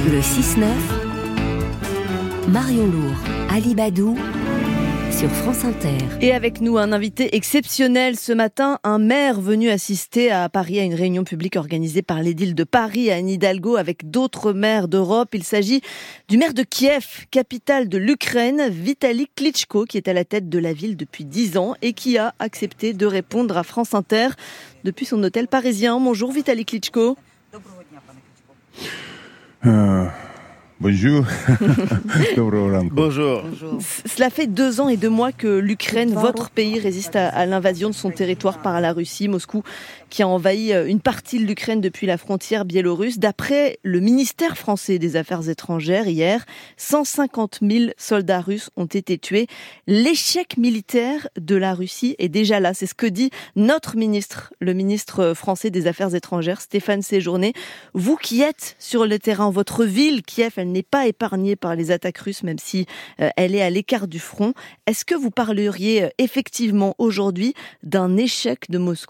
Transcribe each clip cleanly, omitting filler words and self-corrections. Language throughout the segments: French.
Le 6-9, Marion Lourd, Ali Badou, sur France Inter. Et avec nous, un invité exceptionnel ce matin, un maire venu assister à Paris à une réunion publique organisée par l'édile de Paris, Anne Hidalgo, avec d'autres maires d'Europe. Il s'agit du maire de Kiev, capitale de l'Ukraine, Vitali Klitschko, qui est à la tête de la ville depuis 10 ans et qui a accepté de répondre à France Inter depuis son hôtel parisien. Bonjour Vitali Klitschko. Bonjour. Bonjour. Cela fait 2 ans et 2 mois que l'Ukraine, votre pays, résiste à l'invasion de son territoire par la Russie. Moscou qui a envahi une partie de l'Ukraine depuis la frontière biélorusse. D'après le ministère français des Affaires étrangères, hier, 150 000 soldats russes ont été tués. L'échec militaire de la Russie est déjà là. C'est ce que dit notre ministre, le ministre français des Affaires étrangères, Stéphane Séjourné. Vous qui êtes sur le terrain, votre ville, Kiev, elle n'est pas épargnée par les attaques russes, même si elle est à l'écart du front. Est-ce que vous parleriez effectivement aujourd'hui d'un échec de Moscou ?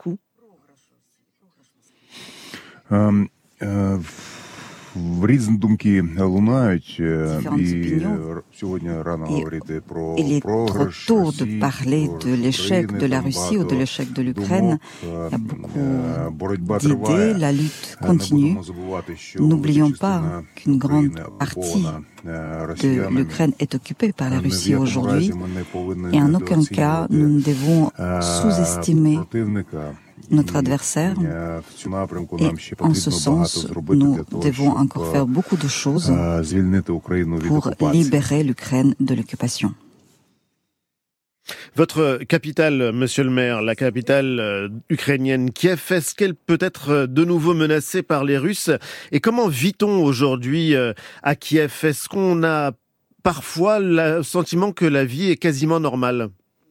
Різні думки лунають, и сегодня рано говорити про il est trop програш tôt Росії, de parler de l'échec de la Russie ou de l'échec de l'Ukraine. Il y a beaucoup d'idées, la lutte continue. N'oublions pas qu'une grande partie de l'Ukraine est occupée par la Russie aujourd'hui et en aucun cas nous ne devons sous-estimer notre adversaire. Et en ce sens, nous devons encore faire beaucoup de choses pour libérer l'Ukraine de l'occupation. Votre capitale, monsieur le maire, la capitale ukrainienne Kiev, est-ce qu'elle peut être de nouveau menacée par les Russes ? Et comment vit-on aujourd'hui à Kiev ? Est-ce qu'on a parfois le sentiment que la vie est quasiment normale ?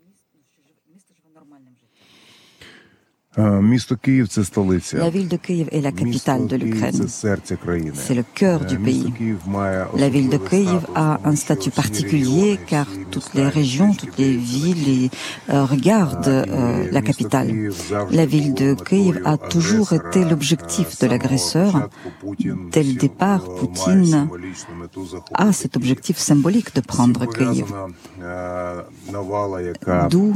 La ville de Kiev est la capitale de l'Ukraine. C'est le cœur du pays. La ville de Kiev a un statut particulier car toutes les régions, toutes les villes regardent la capitale. La ville de Kiev a toujours été l'objectif de l'agresseur. Dès le départ, Poutine a cet objectif symbolique de prendre Kiev. D'où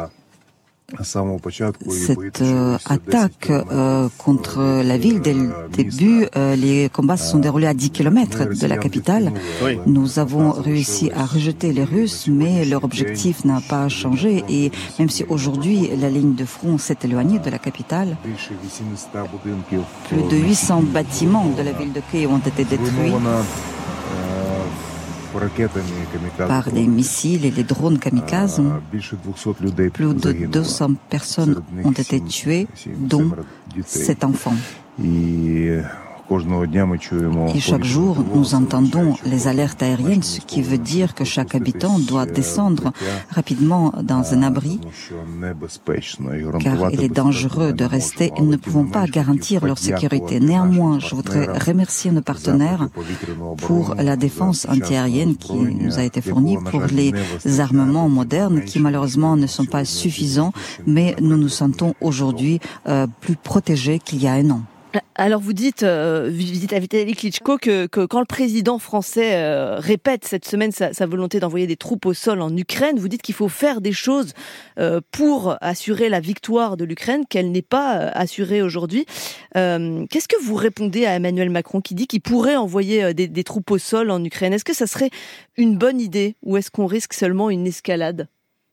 cette attaque contre la ville. Dès le début, les combats se sont déroulés à 10 km de la capitale. Oui. Nous avons réussi à rejeter les Russes, mais leur objectif n'a pas changé. Et même si aujourd'hui, la ligne de front s'est éloignée de la capitale, plus de 800 bâtiments de la ville de Kiev ont été détruits par des missiles et des drones kamikazes. Plus de 200 personnes ont été tuées, dont 7 enfants. Et chaque jour, nous entendons les alertes aériennes, ce qui veut dire que chaque habitant doit descendre rapidement dans un abri, car il est dangereux de rester et nous ne pouvons pas garantir leur sécurité. Néanmoins, je voudrais remercier nos partenaires pour la défense antiaérienne qui nous a été fournie, pour les armements modernes qui malheureusement ne sont pas suffisants, mais nous nous sentons aujourd'hui plus protégés qu'il y a un an. Alors vous dites, Vitali Klitschko, que quand le président français répète cette semaine sa volonté d'envoyer des troupes au sol en Ukraine, vous dites qu'il faut faire des choses pour assurer la victoire de l'Ukraine, qu'elle n'est pas assurée aujourd'hui. Qu'est-ce que vous répondez à Emmanuel Macron qui dit qu'il pourrait envoyer des troupes au sol en Ukraine ? Est-ce que ça serait une bonne idée ou est-ce qu'on risque seulement une escalade ?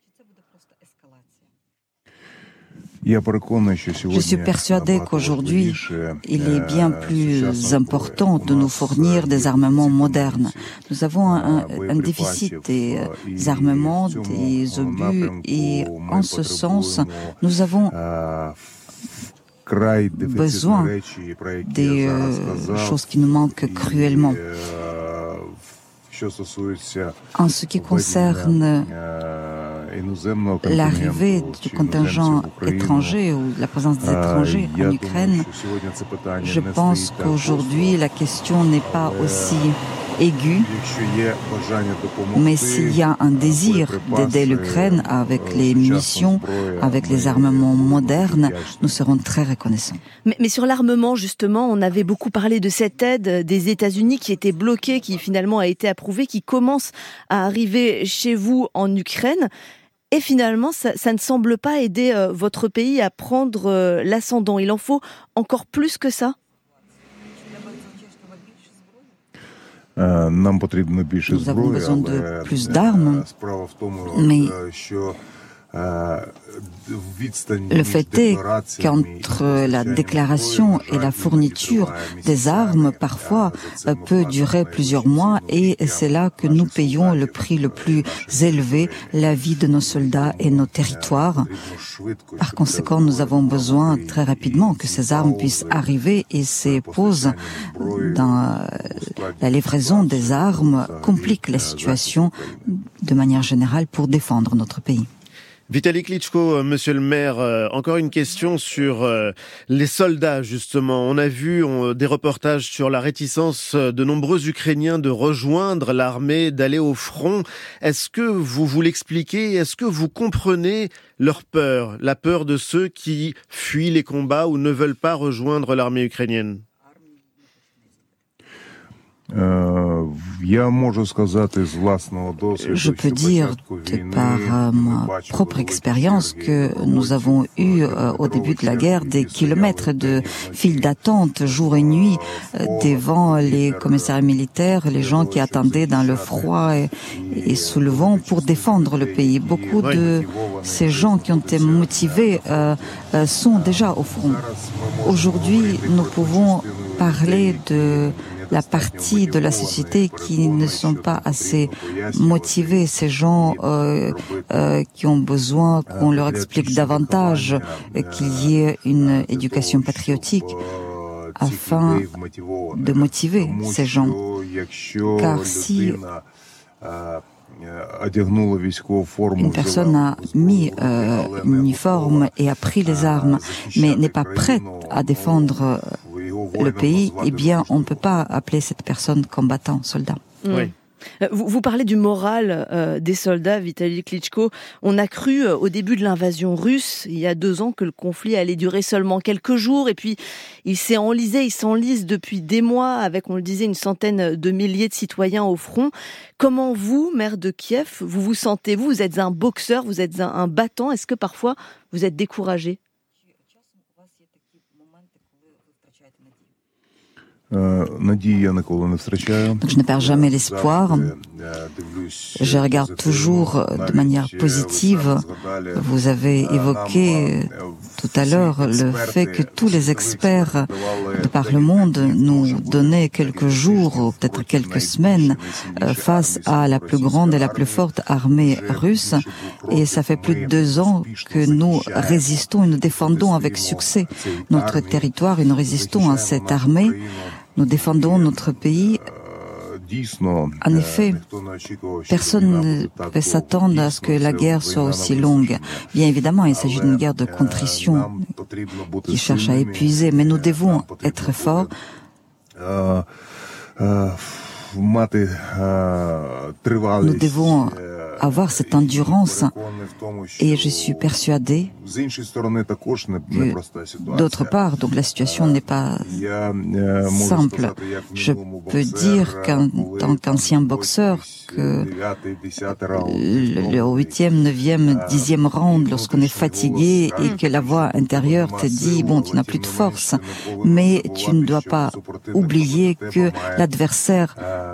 Je suis persuadé qu'aujourd'hui, il est bien plus important de nous fournir des armements modernes. Nous avons un déficit des armements, des obus, et en ce sens, nous avons besoin des choses qui nous manquent cruellement. En ce qui concerne l'arrivée du contingent étranger ou la présence des étrangers en Ukraine, je pense qu'aujourd'hui la question n'est pas aussi aiguë. Mais s'il y a un désir d'aider l'Ukraine avec les munitions, avec les armements modernes, nous serons très reconnaissants. Mais sur l'armement, justement, on avait beaucoup parlé de cette aide des États-Unis qui était bloquée, qui finalement a été approuvée, qui commence à arriver chez vous en Ukraine. Et finalement, ça ne semble pas aider votre pays à prendre l'ascendant. Il en faut encore plus que ça ? Nous avons besoin de plus d'armes, mais le fait est qu'entre la déclaration et la fourniture des armes, parfois, peut durer plusieurs mois et c'est là que nous payons le prix le plus élevé, la vie de nos soldats et nos territoires. Par conséquent, nous avons besoin très rapidement que ces armes puissent arriver et ces pauses dans la livraison des armes compliquent la situation de manière générale pour défendre notre pays. Vitaly Klitschko, monsieur le maire, encore une question sur les soldats, justement. On a vu des reportages sur la réticence de nombreux Ukrainiens de rejoindre l'armée, d'aller au front. Est-ce que vous l'expliquez? Est-ce que vous comprenez leur peur, la peur de ceux qui fuient les combats ou ne veulent pas rejoindre l'armée ukrainienne? Je peux dire, de par ma propre expérience, que nous avons eu au début de la guerre des kilomètres de files d'attente jour et nuit devant les commissariats militaires, les gens qui attendaient dans le froid et sous le vent pour défendre le pays. Beaucoup de ces gens qui ont été motivés sont déjà au front. Aujourd'hui, nous pouvons parler de la partie de la société qui ne sont pas assez motivés, ces gens qui ont besoin qu'on leur explique davantage, qu'il y ait une éducation patriotique afin de motiver ces gens. Car si une personne a mis l'uniforme et a pris les armes, mais n'est pas prête à défendre le pays, eh bien, on ne peut pas appeler cette personne combattant, soldat. Oui. Vous parlez du moral des soldats, Vitaly Klitschko. On a cru au début de l'invasion russe, il y a 2 ans, que le conflit allait durer seulement quelques jours. Et puis, il s'enlise depuis des mois avec, on le disait, une centaine de milliers de citoyens au front. Comment vous, maire de Kiev, vous vous sentez? Vous êtes un boxeur, vous êtes un battant. Est-ce que parfois, vous êtes découragé? Donc je ne perds jamais l'espoir. Je regarde toujours de manière positive. Vous avez évoqué tout à l'heure le fait que tous les experts de par le monde nous donnaient quelques jours ou peut-être quelques semaines face à la plus grande et la plus forte armée russe. Et ça fait plus de 2 ans que nous résistons et nous défendons avec succès notre territoire et nous résistons à cette armée. Nous défendons notre pays. En effet, personne ne peut s'attendre à ce que la guerre soit aussi longue. Bien évidemment, il s'agit d'une guerre de contrition qui cherche à épuiser, mais nous devons être forts. Nous devons avoir cette endurance et je suis persuadé que d'autre part, donc la situation n'est pas simple. Je peux dire qu'en tant qu'ancien boxeur que le 8e, 9e, 10e round, lorsqu'on est fatigué et que la voix intérieure te dit bon, tu n'as plus de force, mais tu ne dois pas oublier que l'adversaire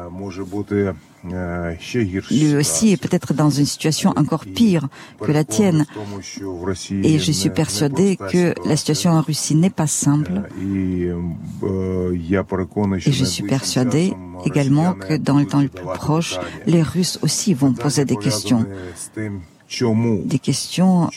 lui aussi est peut-être dans une situation encore pire que la tienne. Et je suis persuadé que la situation en Russie n'est pas simple. Et je suis persuadé également que dans le temps le plus proche, les Russes aussi vont poser des questions. Des questions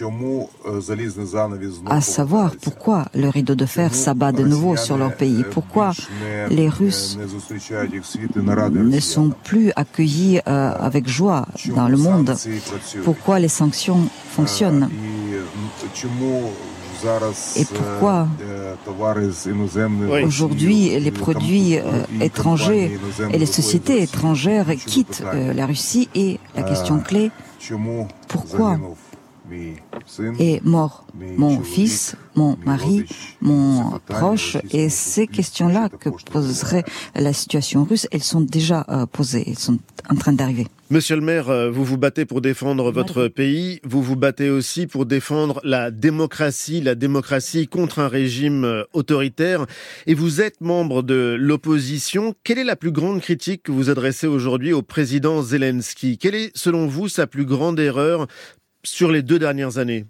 à savoir pourquoi le rideau de fer s'abat de nouveau sur leur pays, pourquoi les Russes ne sont plus accueillis avec joie dans le monde, pourquoi les sanctions fonctionnent et pourquoi Aujourd'hui, les produits étrangers et les sociétés étrangères quittent la Russie et la question clé, pourquoi est mort mon fils, mon mari, mon proche? Et ces questions-là que poserait la situation russe, elles sont déjà posées, elles sont en train d'arriver. Monsieur le maire, vous vous battez pour défendre votre pays, vous vous battez aussi pour défendre la démocratie contre un régime autoritaire, et vous êtes membre de l'opposition. Quelle est la plus grande critique que vous adressez aujourd'hui au président Zelensky? Quelle est, selon vous, sa plus grande erreur sur les 2 dernières années?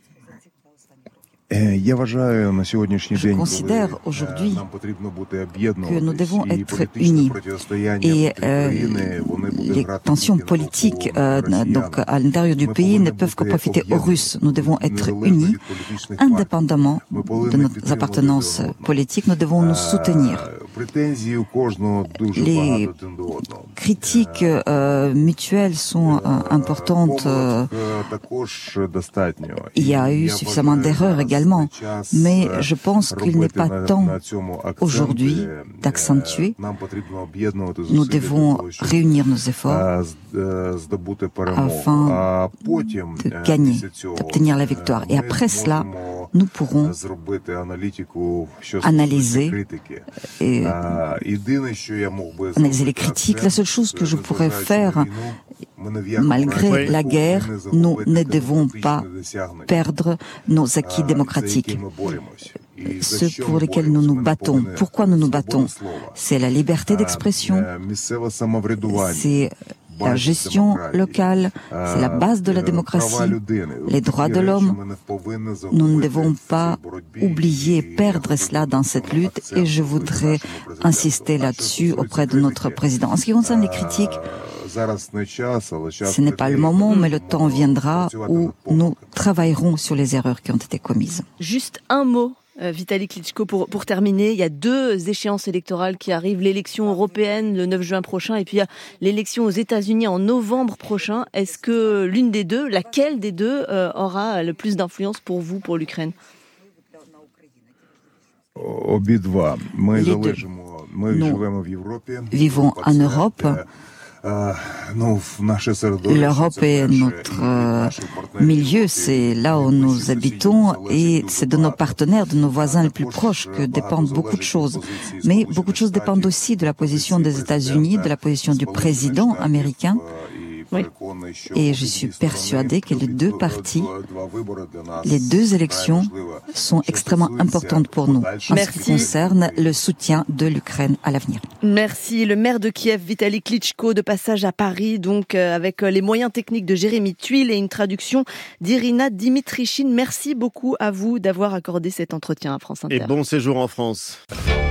Je considère aujourd'hui que nous devons être unis et les tensions politiques donc à l'intérieur du pays ne peuvent que profiter aux Russes. Nous devons être unis, indépendamment de nos appartenances politiques. Nous devons nous soutenir. Les critiques mutuelles sont importantes. Il y a eu suffisamment d'erreurs également, mais je pense qu'il n'est pas temps aujourd'hui d'accentuer. Nous devons réunir nos efforts afin de gagner, d'obtenir la victoire. Et après cela, nous pourrons analyser les critiques. La seule chose que je pourrais faire, malgré la guerre, nous ne devons pas perdre nos acquis démocratiques. Ceux pour lesquels nous nous battons. Pourquoi nous nous battons? C'est la liberté d'expression, c'est la gestion locale, c'est la base de la démocratie, les droits de l'homme. Nous ne devons pas oublier, perdre cela dans cette lutte, et je voudrais insister là-dessus auprès de notre président. En ce qui concerne les critiques, ce n'est pas le moment, mais le temps viendra où nous travaillerons sur les erreurs qui ont été commises. Juste un mot, Vitali Klitschko, pour terminer. Il y a 2 échéances électorales qui arrivent, l'élection européenne le 9 juin prochain et puis il y a l'élection aux États-Unis en novembre prochain. Est-ce que l'une des deux, laquelle des deux aura le plus d'influence pour vous, pour l'Ukraine? Les deux. Nous vivons en Europe. L'Europe est notre milieu, c'est là où nous habitons et c'est de nos partenaires, de nos voisins les plus proches que dépendent beaucoup de choses. Mais beaucoup de choses dépendent aussi de la position des États-Unis, de la position du président américain. Oui. Et je suis persuadée que les 2 partis, les 2 élections sont extrêmement importantes pour nous en ce qui concerne le soutien de l'Ukraine à l'avenir. Merci. Le maire de Kiev, Vitali Klitschko, de passage à Paris, donc avec les moyens techniques de Jérémy Tuile et une traduction d'Irina Dimitrichine. Merci beaucoup à vous d'avoir accordé cet entretien à France Inter. Et bon séjour en France.